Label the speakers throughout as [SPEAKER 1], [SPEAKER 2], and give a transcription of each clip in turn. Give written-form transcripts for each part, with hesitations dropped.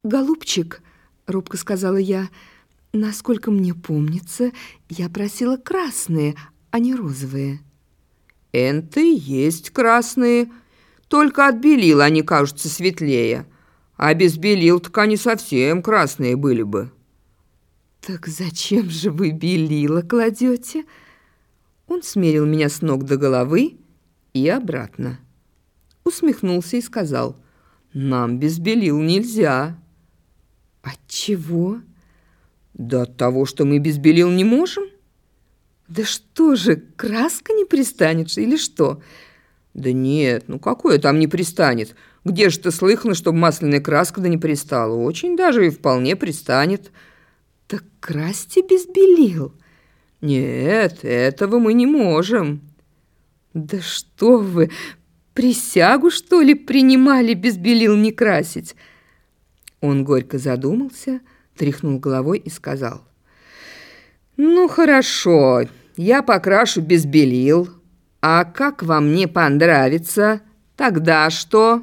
[SPEAKER 1] «Голубчик», — робко сказала я, — «насколько мне помнится, я просила красные, а не розовые».
[SPEAKER 2] «Энты есть красные, только от белил они кажутся светлее, а без белил так они совсем красные были бы».
[SPEAKER 1] «Так зачем же вы белила кладете?» Он смерил меня с ног до головы и обратно. Усмехнулся и сказал: «Нам без белил нельзя». «Отчего?»
[SPEAKER 2] «Да от того, что мы без белил не можем».
[SPEAKER 1] «Да что же, краска не пристанет или что?»
[SPEAKER 2] «Да нет, ну какое там не пристанет? Где же ты слыхано, чтобы масляная краска да не пристала? Очень даже и вполне пристанет».
[SPEAKER 1] «Так красьте без белил».
[SPEAKER 2] «Нет, этого мы не можем».
[SPEAKER 1] «Да что вы, присягу, что ли, принимали без белил не красить?» Он горько задумался, тряхнул головой и сказал:
[SPEAKER 2] «Ну, хорошо, я покрашу без белил. А как вам не понравится, тогда что?»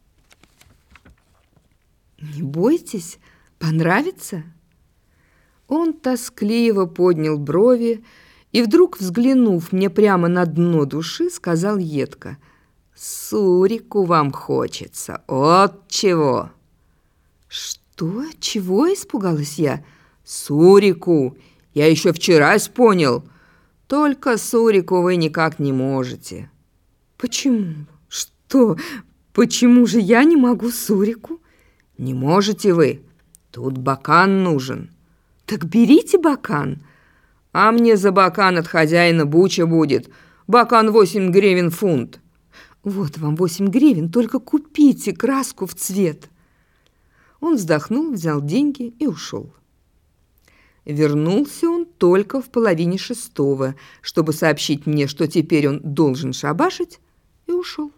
[SPEAKER 1] «Не бойтесь, понравится?» Он тоскливо поднял брови и вдруг, взглянув мне прямо на дно души, сказал едко: «Сурику вам хочется, от чего?» «Что? Чего?» — испугалась я.
[SPEAKER 2] «Сурику! Я еще вчерась понял. Только сурику вы никак не можете».
[SPEAKER 1] «Почему? Что? Почему же я не могу сурику?»
[SPEAKER 2] «Не можете вы. Тут бакан нужен».
[SPEAKER 1] «Так берите бакан».
[SPEAKER 2] «А мне за бакан от хозяина буча будет. Бакан 8 гривен фунт».
[SPEAKER 1] «Вот вам 8 гривен, только купите краску в цвет». Он вздохнул, взял деньги и ушел. Вернулся он только в 5:30, чтобы сообщить мне, что теперь он должен шабашить, и ушел.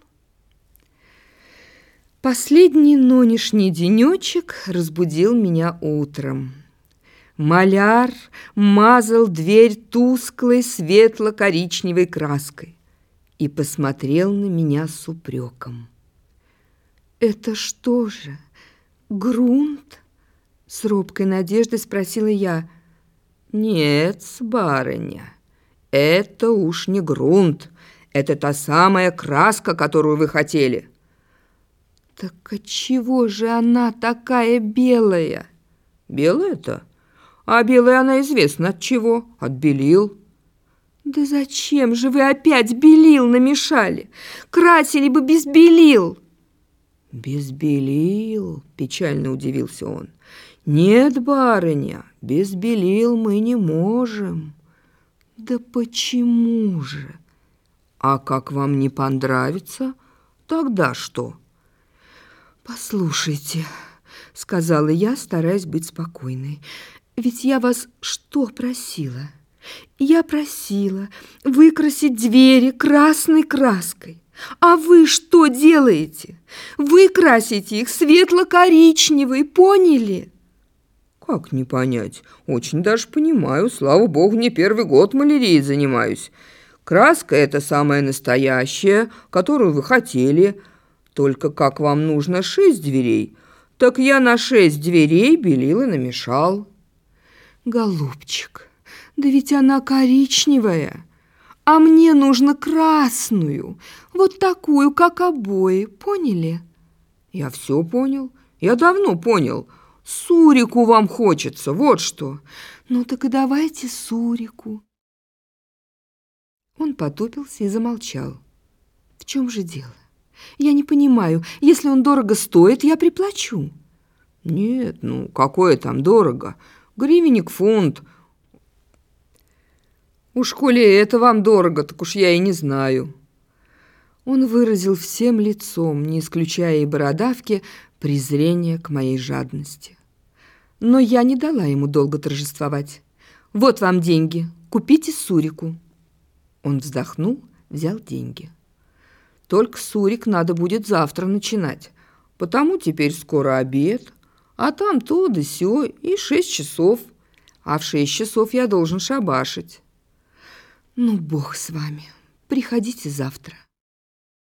[SPEAKER 1] Последний нонешний денечек разбудил меня утром. Маляр мазал дверь тусклой светло-коричневой краской и посмотрел на меня с упреком. «Это что же, грунт?» — с робкой надеждой спросила я.
[SPEAKER 2] «Нет, барыня, это уж не грунт, это та самая краска, которую вы хотели».
[SPEAKER 1] «Так отчего же она такая белая?»
[SPEAKER 2] «Белая-то? А белая она известна от чего? От белил».
[SPEAKER 1] «Да зачем же вы опять белил намешали? Красили бы без белил!»
[SPEAKER 2] «Без белил?» – печально удивился он. «Нет, барыня, без белил мы не можем».
[SPEAKER 1] «Да почему же?»
[SPEAKER 2] «А как вам не понравится, тогда что?»
[SPEAKER 1] «Послушайте», — сказала я, стараясь быть спокойной, «ведь я вас что просила? Я просила выкрасить двери красной краской. А вы что делаете? Вы красите их светло-коричневой, поняли?»
[SPEAKER 2] «Как не понять? Очень даже понимаю. Слава богу, не первый год малярией занимаюсь. Краска – это самая настоящая, которую вы хотели. Только как вам нужно 6 дверей, так я на 6 дверей белила намешал».
[SPEAKER 1] «Голубчик, да ведь она коричневая, а мне нужно красную, вот такую, как обои, поняли?»
[SPEAKER 2] «Я все понял, я давно понял. Сурику вам хочется, вот что».
[SPEAKER 1] «Ну так и давайте сурику». Он потупился и замолчал. «В чем же дело? Я не понимаю. Если он дорого стоит, я приплачу».
[SPEAKER 2] «Нет, ну какое там дорого? Гривенник фунт. Уж коли это вам дорого, так уж я и не знаю».
[SPEAKER 1] Он выразил всем лицом, не исключая и бородавки, презрение к моей жадности. Но я не дала ему долго торжествовать. «Вот вам деньги, купите сурику». Он вздохнул, взял деньги. «Только сурик надо будет завтра начинать, потому теперь скоро обед, а там то да сё и 6 часов, а в 6 часов я должен шабашить». «Ну, бог с вами, приходите завтра».